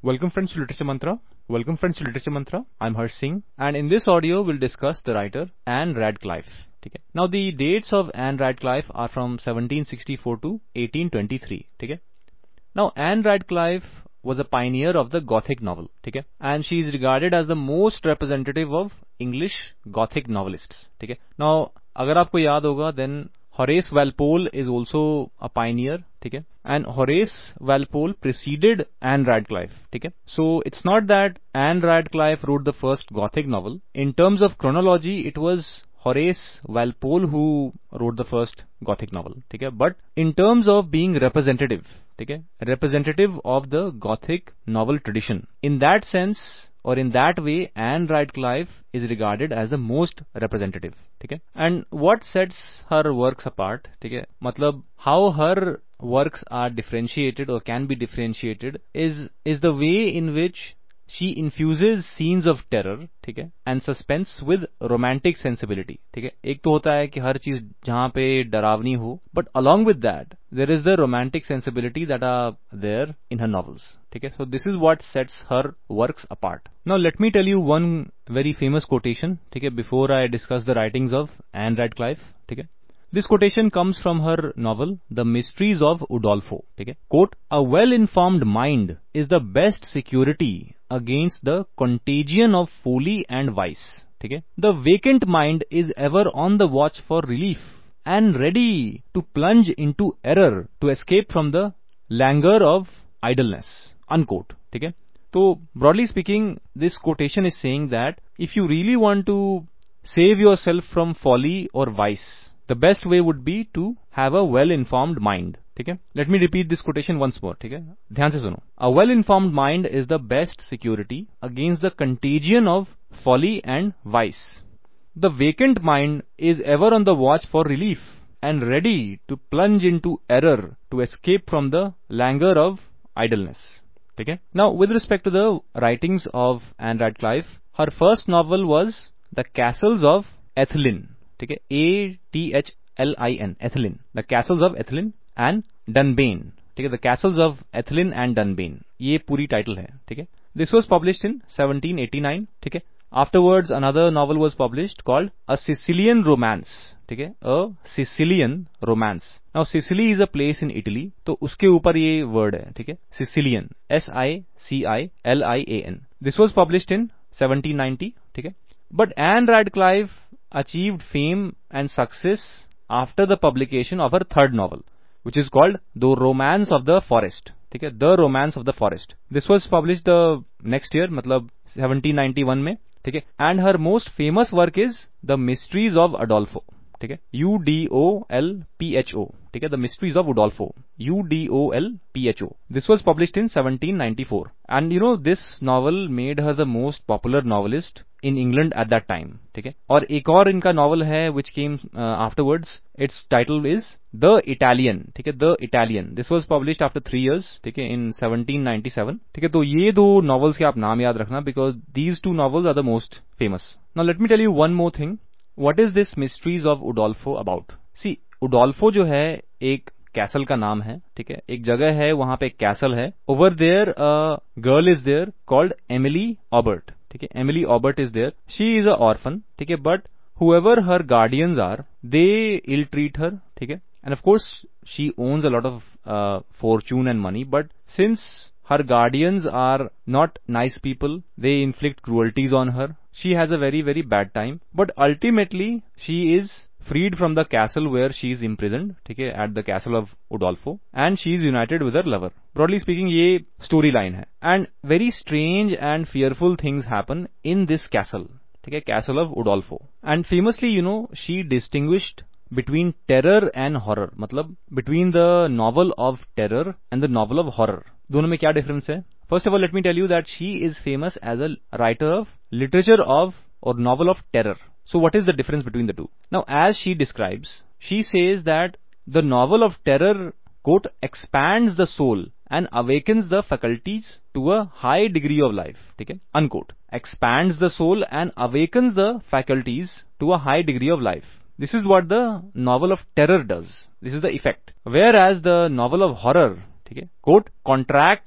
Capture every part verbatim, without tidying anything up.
Welcome friends to Literature Mantra. Welcome friends to Literature Mantra. I'm Harsh Singh, and in this audio we'll discuss the writer Anne Radcliffe. Okay. Now the dates of Anne Radcliffe are from seventeen sixty-four to eighteen twenty-three. Okay. Now Anne Radcliffe was a pioneer of the Gothic novel. Okay. And she is regarded as the most representative of English Gothic novelists. Okay. Now अगर आपको याद होगा then Horace Walpole is also a pioneer, okay? And Horace Walpole preceded Anne Radcliffe, okay? So it's not that Anne Radcliffe wrote the first Gothic novel. In terms of chronology, it was Horace Walpole who wrote the first Gothic novel, okay? But in terms of being representative, okay? Representative of the Gothic novel tradition. In that sense, or in that way, Anne Radcliffe is regarded as the most representative. ठीक है? And what sets her works apart? ठीक है? मतलब how her works are differentiated or can be differentiated is is the way in which she infuses scenes of terror, ठीक है? And suspense with romantic sensibility. ठीक है? एक तो होता है कि हर चीज जहाँ पे डरावनी हो, but along with that there is the romantic sensibility that are there in her novels. ठीक है? So this is what sets her works apart. Now let me tell you one very famous quotation, ठीक है? Before I discuss the writings of Anne Radcliffe, ठीक है? This quotation comes from her novel, The Mysteries of Udolpho. ठीक है? Quote, a well-informed mind is the best security against the contagion of folly and vice. ठीक है? The vacant mind is ever on the watch for relief and ready to plunge into error to escape from the languor of idleness. Unquote. ठीक है? So, broadly speaking, this quotation is saying that if you really want to save yourself from folly or vice, the best way would be to have a well-informed mind. ठीक है? Let me repeat this quotation once more. ठीक है? ध्यान से सुनो. A well-informed mind is the best security against the contagion of folly and vice. The vacant mind is ever on the watch for relief and ready to plunge into error to escape from the languor of idleness. ठीक है? Now, with respect to the writings of Anne Radcliffe, her first novel was The Castles of Ethelyn. ठीक है? A T H L I N, Ethelyn. The Castles of Ethelyn and Dunbayne. ठीक है? The Castles of Ethelyn and Dunbayne. ये पूरी title है. ठीक है? This was published in seventeen eighty-nine. ठीक है? Afterwards, another novel was published called A Sicilian Romance. ठीक है? A Sicilian Romance. Now, Sicily is a place in Italy. तो उसके ऊपर ये word है. ठीक है? Sicilian. S I C I L I A N. This was published in seventeen ninety. ठीक है? But Anne Radcliffe achieved fame and success after the publication of her third novel, which is called The Romance of the Forest. ठीक है? The Romance of the Forest. This was published the next year, मतलब seventeen ninety-one में. ठीक है? And her most famous work is The Mysteries of Udolpho. ठीक है? U D O L P H O. ठीक है? The Mysteries of Udolpho. U D O L P H O. This was published in seventeen ninety-four. And you know, this novel made her the most popular novelist in England at that time. ठीक है? और एक और इनका novel है which came uh, afterwards. Its title is The Italian. ठीक है? The Italian. This was published after three years. ठीक है? In seventeen ninety-seven. ठीक है? तो ये दो novels के आप नाम याद रखना because these two novels are the most famous. Now let me tell you one more thing. What is this Mysteries of Udolpho about? See, Udolpho जो है एक कैसल का नाम है. ठीक है? एक जगह है, वहां पे एक कैसल है. Over there, a girl is there called Emily Aubert. ठीक है? Emily Aubert is there. She is a orphan. ठीक है? But whoever her guardians are, they ill treat her. ठीक है? And of course, she owns a lot of uh, fortune and money. But since her guardians are not nice people, they inflict cruelties on her. She has a very, very bad time. But ultimately, she is freed from the castle where she is imprisoned, ठीक है? At the castle of Udolpho. And she is united with her lover. Broadly speaking, ये storyline है. And very strange and fearful things happen in this castle. ठीक है? Castle of Udolpho. And famously, you know, she distinguished between terror and horror. मतलब between the novel of terror and the novel of horror. दोनों में क्या difference है? First of all, let me tell you that she is famous as a writer of literature of or novel of terror. So what is the difference between the two? Now, as she describes, she says that the novel of terror, quote, expands the soul and awakens the faculties to a high degree of life. ठीक है? Unquote. Expands the soul and awakens the faculties to a high degree of life. This is what the novel of terror does. This is the effect. Whereas the novel of horror, ठीक है? Quote, contracts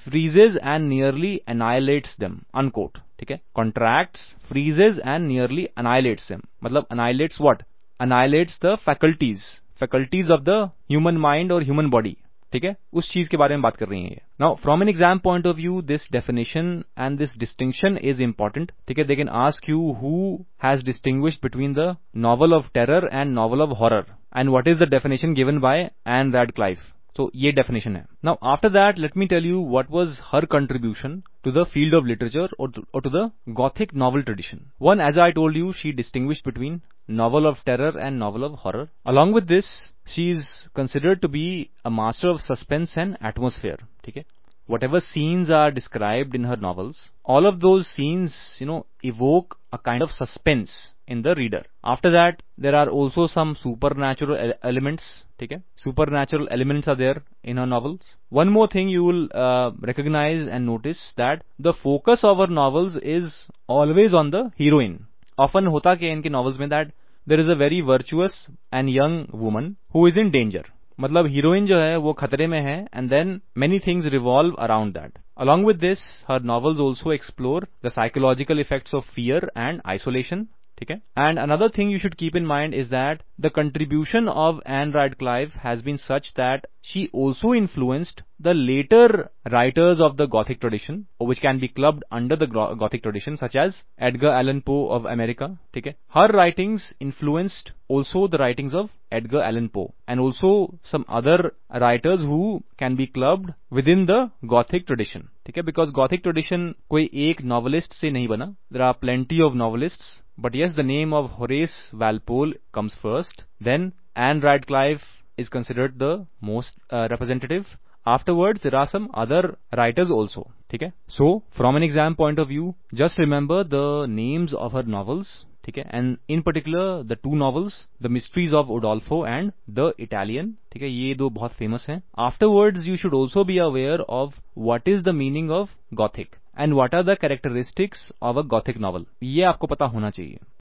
freezes and nearly annihilates them, unquote. ठीक है, contracts, freezes and nearly annihilates them. मतलब annihilates what? Annihilates the faculties, faculties of the human mind or human body. ठीक है, उस चीज के बारे में बात कर रही हैं ये. Now, from an exam point of view, this definition and this distinction is important. ठीक है, they can ask you who has distinguished between the novel of terror and novel of horror, and what is the definition given by Anne Radcliffe. So, ये definition है. Now, after that, let me tell you what was her contribution to the field of literature or to, or to the Gothic novel tradition. One, as I told you, she distinguished between novel of terror and novel of horror. Along with this, she is considered to be a master of suspense and atmosphere. ठीक है, whatever scenes are described in her novels, all of those scenes, you know, evoke a kind of suspense in the reader. After that, there are also some supernatural ele elements. ठीक है, supernatural elements are there in her novels. One more thing you will uh, recognize and notice that the focus of her novels is always on the heroine. Often होता क्या है इनके novels में that there is a very virtuous and young woman who is in danger. मतलब heroine जो है वो खतरे में है and then many things revolve around that. Along with this, her novels also explore the psychological effects of fear and isolation. ठीक है, and another thing you should keep in mind is that the contribution of Anne Radcliffe has been such that she also influenced the later writers of the Gothic tradition, which can be clubbed under the Gothic tradition, such as Edgar Allan Poe of America. ठीक है, her writings influenced also the writings of Edgar Allan Poe and also some other writers who can be clubbed within the Gothic tradition. ठीक है, because Gothic tradition कोई एक novelist से नहीं बना. There are plenty of novelists. But yes, the name of Horace Walpole comes first. Then Anne Radcliffe is considered the most uh, representative. Afterwards, there are some other writers also. ठीक है? So, from an exam point of view, just remember the names of her novels. ठीक है? And in particular, the two novels, The Mysteries of Udolpho and The Italian. ठीक है? ये दो बहुत famous हैं. Afterwards, you should also be aware of what is the meaning of Gothic and what are the characteristics of a Gothic novel. ये आपको पता होना चाहिए.